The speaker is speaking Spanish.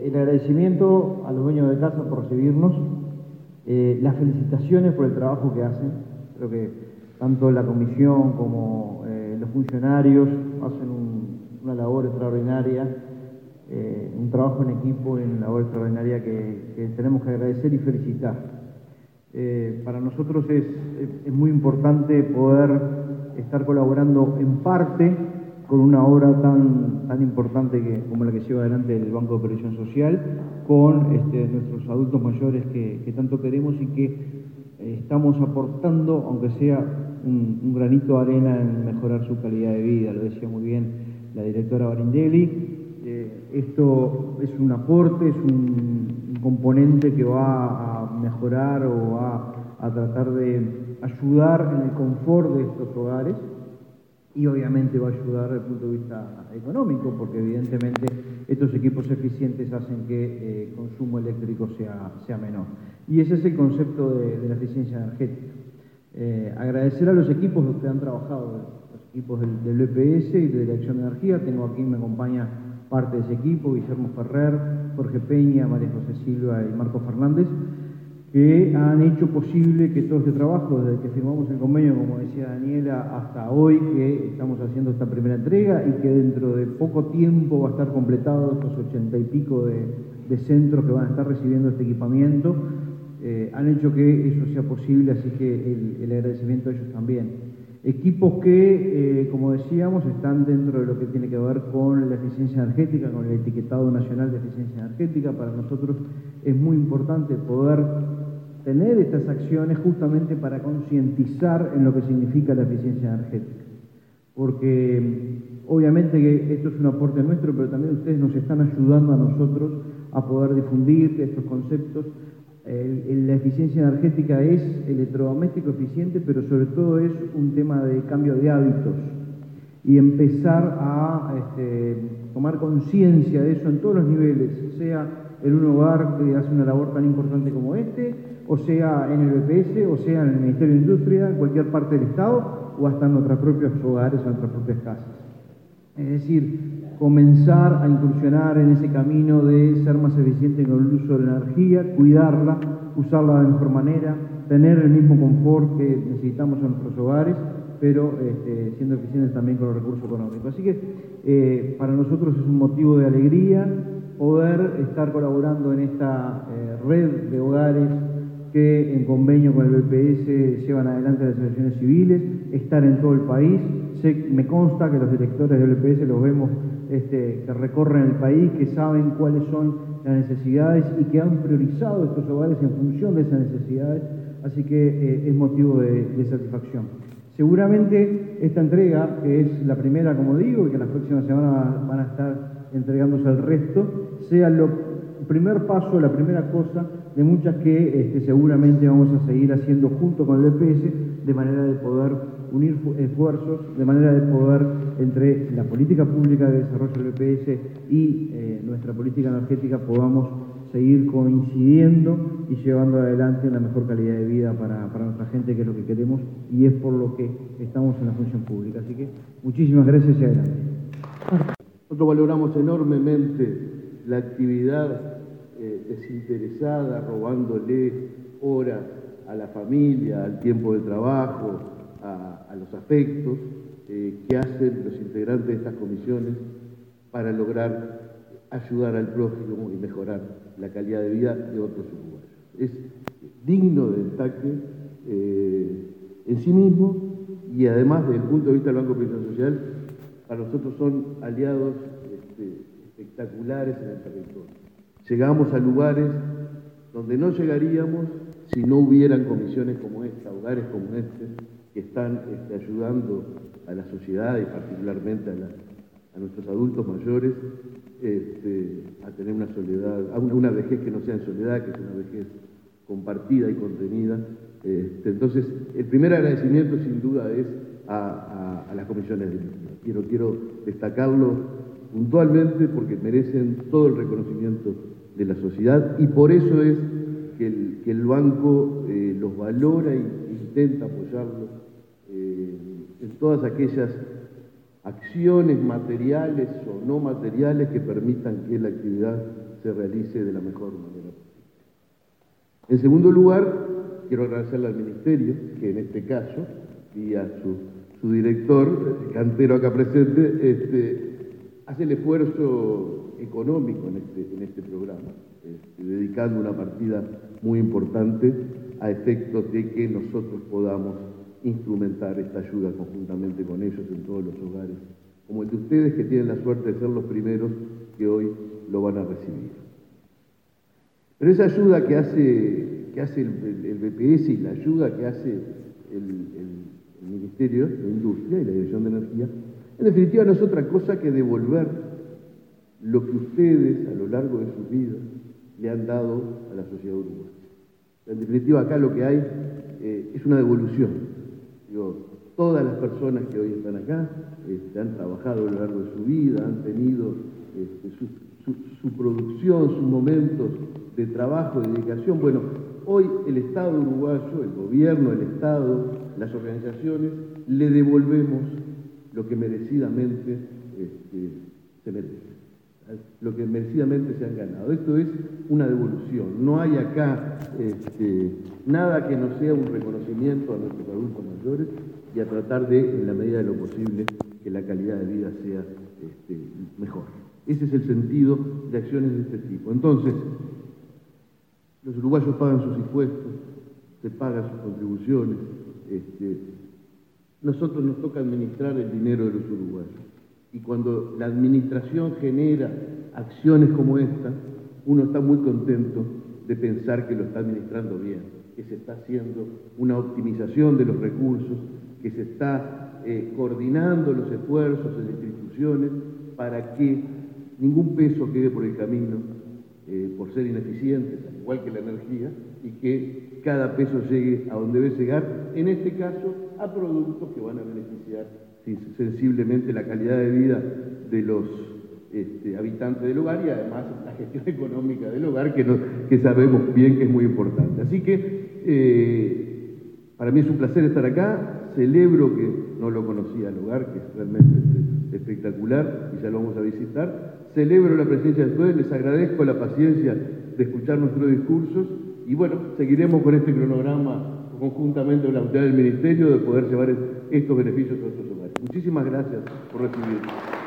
el agradecimiento a los dueños de casa por recibirnos, las felicitaciones por el trabajo que hacen. Creo que tanto la comisión como los funcionarios hacen una labor extraordinaria, un trabajo en equipo y una labor extraordinaria que tenemos que agradecer y felicitar. Para nosotros es muy importante poder estar colaborando en parte con una obra tan importante como la que lleva adelante el Banco de Previsión Social, con nuestros adultos mayores que tanto queremos y que estamos aportando, aunque sea un granito de arena en mejorar su calidad de vida. Lo decía muy bien la directora Barindelli. Esto es un aporte, es un componente que va a mejorar o va a tratar de ayudar en el confort de estos hogares, y obviamente va a ayudar desde el punto de vista económico, porque evidentemente estos equipos eficientes hacen que el consumo eléctrico sea menor. Y ese es el concepto de la eficiencia energética. Agradecer a los equipos que han trabajado, los equipos del EPS y de Dirección de Energía. Tengo aquí, me acompaña parte de ese equipo: Guillermo Ferrer, Jorge Peña, María José Silva y Marco Fernández, que han hecho posible que todo este trabajo, desde que firmamos el convenio, como decía Daniela, hasta hoy que estamos haciendo esta primera entrega, y que dentro de poco tiempo va a estar completado estos 80 y pico de centros que van a estar recibiendo este equipamiento, han hecho que eso sea posible, así que el agradecimiento a ellos también. Equipos que, como decíamos, están dentro de lo que tiene que ver con la eficiencia energética, con el etiquetado nacional de eficiencia energética. Para nosotros es muy importante poder tener estas acciones justamente para concientizar en lo que significa la eficiencia energética. Porque obviamente que esto es un aporte nuestro, pero también ustedes nos están ayudando a nosotros a poder difundir estos conceptos. La eficiencia energética es electrodoméstico eficiente, pero sobre todo es un tema de cambio de hábitos y empezar a tomar conciencia de eso en todos los niveles, sea en un hogar que hace una labor tan importante como o sea en el BPS, o sea en el Ministerio de Industria, en cualquier parte del Estado, o hasta en nuestros propios hogares o en nuestras propias casas. Es decir, comenzar a incursionar en ese camino de ser más eficiente con el uso de la energía, cuidarla, usarla de mejor manera, tener el mismo confort que necesitamos en nuestros hogares, pero siendo eficientes también con los recursos económicos. Así que para nosotros es un motivo de alegría poder estar colaborando en esta red de hogares que en convenio con el BPS llevan adelante las asociaciones civiles, estar en todo el país. Me consta que los directores del BPS los vemos que recorren el país, que saben cuáles son las necesidades y que han priorizado estos hogares en función de esas necesidades, así que es motivo de satisfacción. Seguramente esta entrega, que es la primera, como digo, y que las próximas semanas van a estar entregándose al resto, sea el primer paso, la primera cosa de muchas que seguramente vamos a seguir haciendo junto con el BPS, de manera de poder unir esfuerzos, de manera de poder, entre la política pública de desarrollo del BPS y nuestra política energética, podamos seguir coincidiendo y llevando adelante una mejor calidad de vida para nuestra gente, que es lo que queremos y es por lo que estamos en la función pública. Así que muchísimas gracias y adelante. Nosotros valoramos enormemente la actividad desinteresada, robándole horas a la familia, al tiempo de trabajo, a los afectos que hacen los integrantes de estas comisiones para lograr ayudar al prójimo y mejorar la calidad de vida de otros uruguayos. Es digno de destaque en sí mismo, y además desde el punto de vista del Banco de Previsión Social, para nosotros son aliados espectaculares en el territorio. Llegamos a lugares donde no llegaríamos si no hubieran comisiones como esta, hogares como este, que están ayudando a la sociedad y particularmente a nuestros adultos mayores a tener una soledad, a una vejez que no sea en soledad, que sea una vejez compartida y contenida. Entonces, el primer agradecimiento sin duda es a las comisiones directivas. Quiero destacarlo puntualmente porque merecen todo el reconocimiento de la sociedad, y por eso es que el banco los valora e intenta apoyarlos en todas aquellas acciones materiales o no materiales que permitan que la actividad se realice de la mejor manera posible. En segundo lugar, quiero agradecerle al Ministerio, que en este caso, y a su director, Cantero acá presente, hace el esfuerzo económico en este programa, dedicando una partida muy importante a efectos de que nosotros podamos instrumentar esta ayuda conjuntamente con ellos en todos los hogares, como el de ustedes, que tienen la suerte de ser los primeros que hoy lo van a recibir. Pero esa ayuda que hace el BPS y la ayuda que hace el Ministerio de Industria y la Dirección de Energía, en definitiva no es otra cosa que devolver lo que ustedes a lo largo de sus vidas le han dado a la sociedad uruguaya. En definitiva, acá lo que hay es una devolución. Todas las personas que hoy están acá han trabajado a lo largo de su vida, han tenido su producción, sus momentos de trabajo, de dedicación. Bueno, hoy el Estado uruguayo, el gobierno, el Estado, las organizaciones, le devolvemos lo que merecidamente se merece, lo que merecidamente se han ganado. Esto es una devolución. No hay acá nada que no sea un reconocimiento a nuestros adultos mayores y a tratar de, en la medida de lo posible, que la calidad de vida sea mejor. Ese es el sentido de acciones de este tipo. Entonces, los uruguayos pagan sus impuestos, se pagan sus contribuciones, nosotros nos toca administrar el dinero de los uruguayos. Y cuando la administración genera acciones como esta, uno está muy contento de pensar que lo está administrando bien, que se está haciendo una optimización de los recursos, que se está coordinando los esfuerzos en las instituciones para que ningún peso quede por el camino por ser ineficientes, al igual que la energía, y que cada peso llegue a donde debe llegar, en este caso a productos que van a beneficiar sensiblemente la calidad de vida de los habitantes del hogar y además la gestión económica del hogar, que sabemos bien que es muy importante. Así que para mí es un placer estar acá, celebro que no lo conocía el hogar, que es realmente espectacular y ya lo vamos a visitar, celebro la presencia de ustedes, les agradezco la paciencia de escuchar nuestros discursos y bueno, seguiremos con este cronograma conjuntamente con la autoridad del Ministerio de poder llevar estos beneficios a nuestros hogares. Muchísimas gracias por recibirnos.